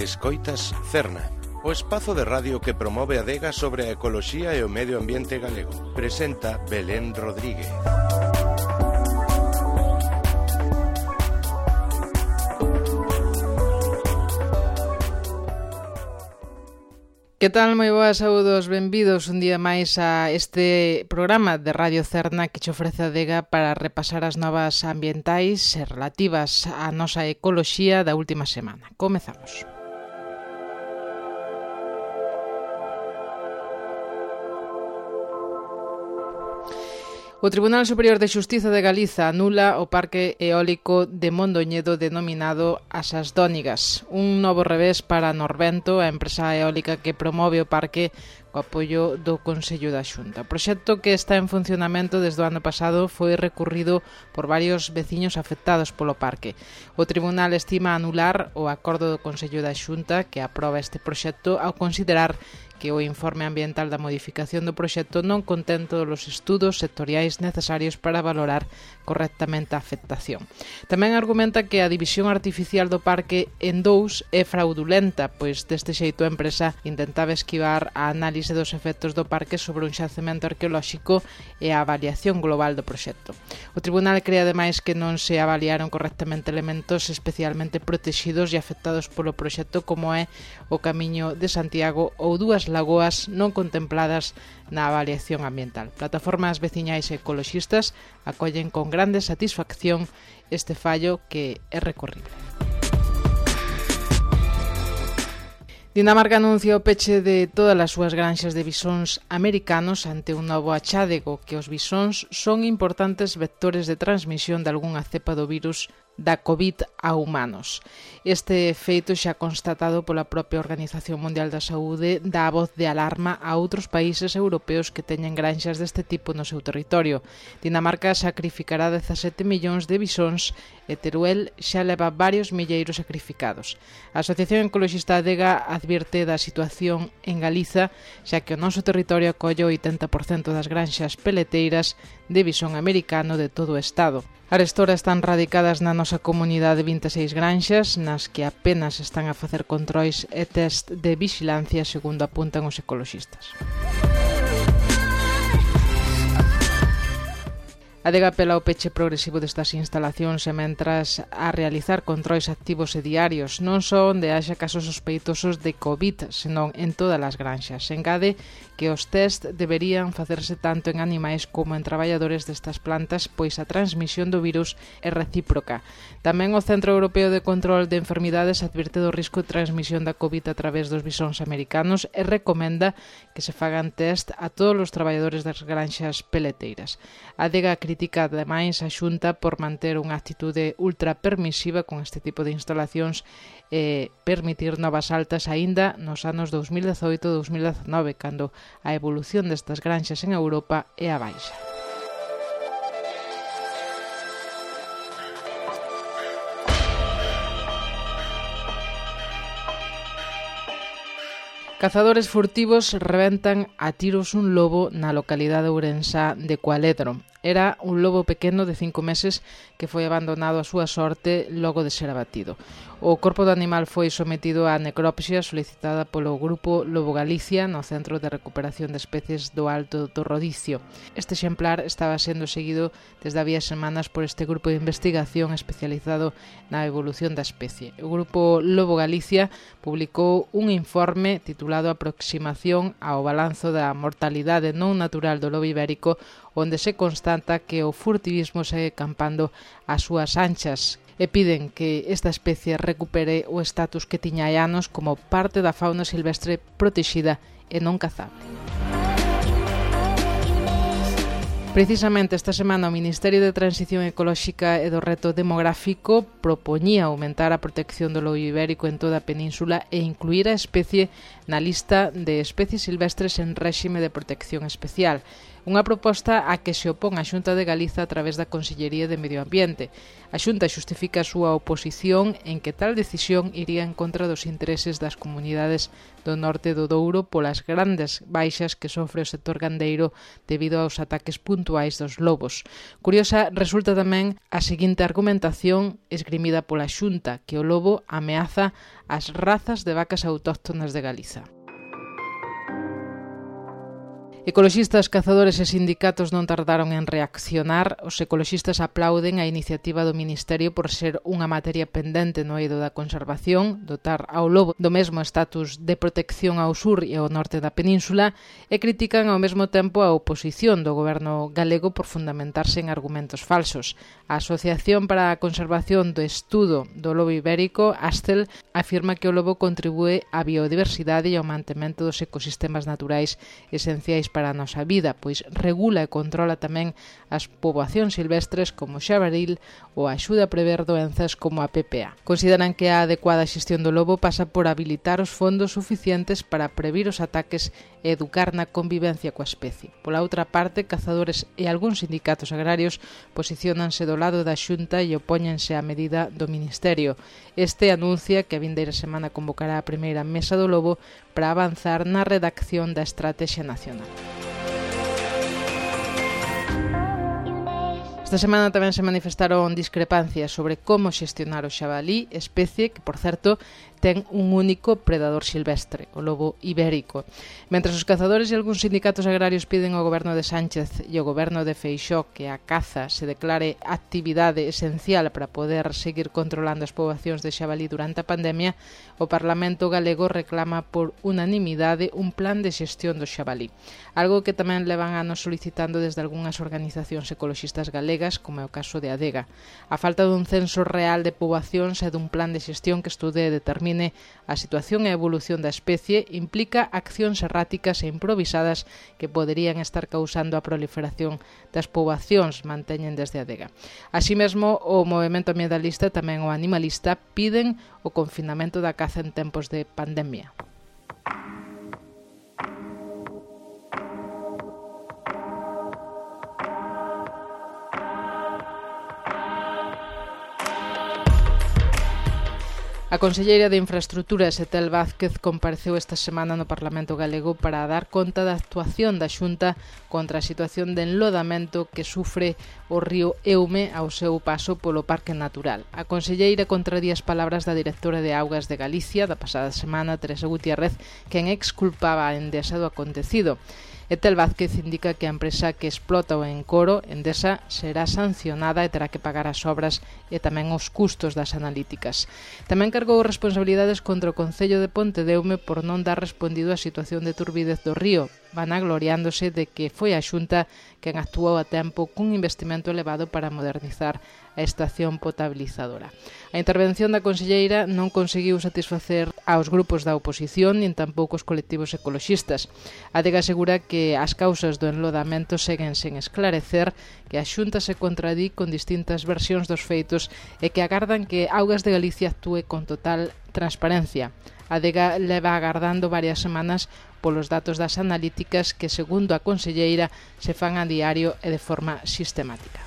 Escoitas Cerna, o espazo de radio que promove a adega sobre a ecoloxía e o medio ambiente galego. Presenta Belén Rodríguez. Que tal? Moi boas, saúdos, benvidos un día máis a este programa de Radio Cerna que che ofrece a adega para repasar as novas ambientais relativas á nosa ecoloxía da última semana. Comezamos. O Tribunal Superior de Xustiza de Galiza anula o parque eólico de Mondoñedo denominado As Asdónigas, un novo revés para Norvento, a empresa eólica que promove o parque co apoio do Consello da Xunta. O proxecto, que está en funcionamento desde o ano pasado, foi recurrido por varios veciños afectados polo parque. O Tribunal estima anular o acordo do Consello da Xunta que aproba este proxecto ao considerar que o informe ambiental da modificación do proxecto non contén todos os estudos sectoriais necesarios para valorar correctamente a afectación. Tamén argumenta que a división artificial do parque en dous é fraudulenta, pois deste xeito a empresa intentaba esquivar a análise dos efectos do parque sobre un xacemento arqueolóxico e a avaliación global do proxecto. O tribunal cree ademais que non se avaliaron correctamente elementos especialmente protexidos e afectados polo proxecto, como é o Camiño de Santiago ou dúas lagoas non contempladas na avaliación ambiental. Plataformas veciñais e ecoloxistas acollen con grande satisfacción este fallo, que é recorrible. Dinamarca anuncia o peche de todas as súas granxas de bisóns americanos ante un novo achádego, que os bisóns son importantes vectores de transmisión de algunha cepa do virus da COVID a humanos. Este feito xa constatado pola propia Organización Mundial da Saúde dá voz de alarma a outros países europeos que teñen granxas deste tipo no seu territorio. Dinamarca sacrificará 17 millóns de bisóns e Teruel xa leva varios milleiros sacrificados. A Asociación Ecoloxista Adega advirte da situación en Galiza, xa que o noso territorio acolle o 80% das granxas peleteiras de bisón americano de todo o estado. Arestora están radicadas na nosa comunidade 26 granxas, nas que apenas están a facer controis e test de vixilancia, segundo apuntan os ecoloxistas. A adega apela ao peche progresivo destas instalacións e mentras a realizar controis activos e diarios, non só onde haxa casos sospeitosos de COVID, senón en todas as granxas. Engade que os test deberían facerse tanto en animais como en traballadores destas plantas, pois a transmisión do virus é recíproca. Tamén o Centro Europeo de Control de Enfermidades advirte do risco de transmisión da COVID a través dos bisóns americanos e recomenda que se fagan test a todos os traballadores das granxas peleteiras. A adega critica ademais a Xunta por manter unha actitude ultra permisiva con este tipo de instalacións e permitir novas altas aínda nos anos 2018-2019, cando a evolución destas granxas en Europa é a baixa. Cazadores furtivos rebentan a tiros un lobo na localidade ourensá de Cualedro. Era un lobo pequeno de 5 meses que foi abandonado á súa sorte logo de ser abatido. O corpo do animal foi sometido á necropsia solicitada polo Grupo Lobo Galicia no Centro de Recuperación de Especies do Alto do Rodicio. Este exemplar estaba sendo seguido desde había semanas por este grupo de investigación especializado na evolución da especie. O Grupo Lobo Galicia publicou un informe titulado Aproximación ao balanzo da mortalidade non natural do lobo ibérico, onde se constata que o furtivismo segue campando as súas anchas e piden que esta especie recupere o status que tiña hai anos como parte da fauna silvestre protexida e non cazable. Precisamente esta semana o Ministerio de Transición Ecolóxica e do Reto Demográfico propoñía aumentar a protección do lobo ibérico en toda a península e incluir a especie na lista de especies silvestres en réxime de protección especial. Unha proposta a que se opón a Xunta de Galiza a través da Consellería de Medio Ambiente. A Xunta xustifica a súa oposición en que tal decisión iría en contra dos intereses das comunidades do norte do Douro polas grandes baixas que sofre o sector gandeiro debido aos ataques puntuais dos lobos. Curiosa resulta tamén a seguinte argumentación esgrimida pola Xunta, que o lobo ameaza as razas de vacas autóctonas de Galiza. Ecoloxistas, cazadores e sindicatos non tardaron en reaccionar. Os ecoloxistas aplauden a iniciativa do Ministerio por ser unha materia pendente no eido da conservación, dotar ao lobo do mesmo estatus de protección ao sur e ao norte da península, e critican ao mesmo tempo a oposición do goberno galego por fundamentarse en argumentos falsos. A Asociación para a Conservación do Estudo do Lobo Ibérico, ASTEL, afirma que o lobo contribúe á biodiversidade e ao mantemento dos ecosistemas naturais esenciais para a nosa vida, pois regula e controla tamén as poboacións silvestres como o xabaril ou axuda a prever doenzas como a PPA. Consideran que a adecuada xestión do lobo pasa por habilitar os fondos suficientes para previr os ataques e educar na convivencia coa especie. Pola outra parte, cazadores e algúns sindicatos agrarios posiciónanse do lado da Xunta e opóñense á medida do Ministerio. Este anuncia que a vindeira semana convocará a primeira mesa do lobo para avanzar na redacción da Estrategia Nacional. Esta semana tamén se manifestaron discrepancias sobre como xestionar o xabalí, especie que, por certo, ten un único predador silvestre, o lobo ibérico. Mentres os cazadores e algúns sindicatos agrarios piden ao goberno de Sánchez e ao goberno de Feixóo que a caza se declare actividade esencial para poder seguir controlando as poboacións de xabalí durante a pandemia, o Parlamento galego reclama por unanimidade un plan de xestión do xabalí, algo que tamén levan anos solicitando desde algunhas organizacións ecoloxistas galegas, como é o caso de Adega. A falta dun censo real de poboacións e dun plan de xestión que estude e determine a situación e a evolución da especie implica accións erráticas e improvisadas que poderían estar causando a proliferación das poboacións, manteñen desde Adega. Así mesmo, o movemento ambientalista e tamén o animalista piden o confinamento da caza en tempos de pandemia. A conselleira de Infraestruturas, Etel Vázquez, compareceu esta semana no Parlamento galego para dar conta da actuación da Xunta contra a situación de enlodamento que sufre o río Eume ao seu paso polo Parque Natural. A conselleira contradía as palabras da directora de Augas de Galicia da pasada semana, Teresa Gutiérrez, quen exculpaba a Endesa do acontecido. Etel Vázquez indica que a empresa que explota o encoro, Endesa, será sancionada e terá que pagar as obras e tamén os custos das analíticas. Tamén cargou responsabilidades contra o Concello de Pontedeume por non dar respondido á situación de turbidez do río, vanagloriándose de que foi a Xunta quen actuou a tempo cun investimento elevado para modernizar a estación potabilizadora. A intervención da conselleira non conseguiu satisfacer aos grupos da oposición nin tampouco os colectivos ecoloxistas. Adega asegura que as causas do enlodamento seguen sen esclarecer, que a Xunta se contradí con distintas versións dos feitos e que agardan que Augas de Galicia actúe con total transparencia. Adega leva agardando varias semanas polos datos das analíticas que, segundo a conselleira, se fan a diario e de forma sistemática.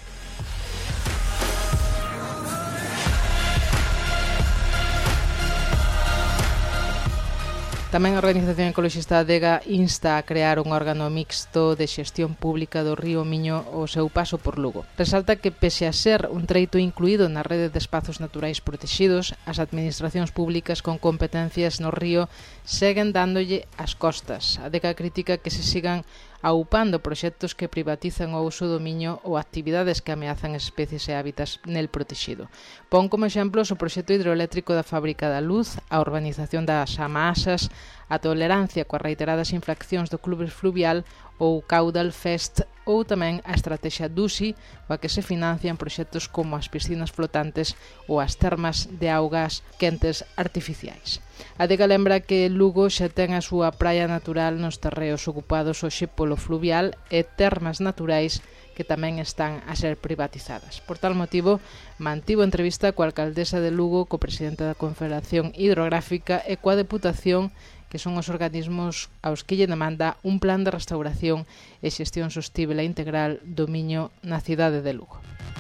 Tamén a organización ecoloxista Adega insta a crear un órgano mixto de xestión pública do río Miño ao seu paso por Lugo. Resalta que, pese a ser un treito incluído na rede de espazos naturais protegidos, as administracións públicas con competencias no río seguen dándolle as costas. Adega critica que se sigan aupando proxectos que privatizan o uso do miño ou actividades que ameazan especies e hábitats nel protegido. Pon como exemplos o proxecto hidroeléctrico da Fábrica da Luz, a urbanización das Amasas, a tolerancia coas reiteradas infraccións do Clube Fluvial ou Caudal Fest, ou tamén a estrategia DUSI, coa que se financian proxectos como as piscinas flotantes ou as termas de augas quentes artificiais. Adega lembra que Lugo xa ten a súa praia natural nos terreos ocupados hoxe polo fluvial e termas naturais que tamén están a ser privatizadas. Por tal motivo, mantivo entrevista coa alcaldesa de Lugo, co presidente da Confederación Hidrográfica e coa Deputación, que son os organismos aos que lle demanda un plan de restauración e xestión sostible e integral do miño na cidade de Lugo.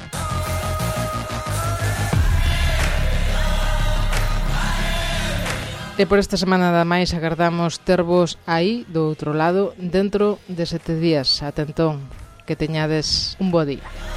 E por esta semana nada máis, agardamos tervos aí do outro lado dentro de 7 días. Ate entón, que teñades un bo día.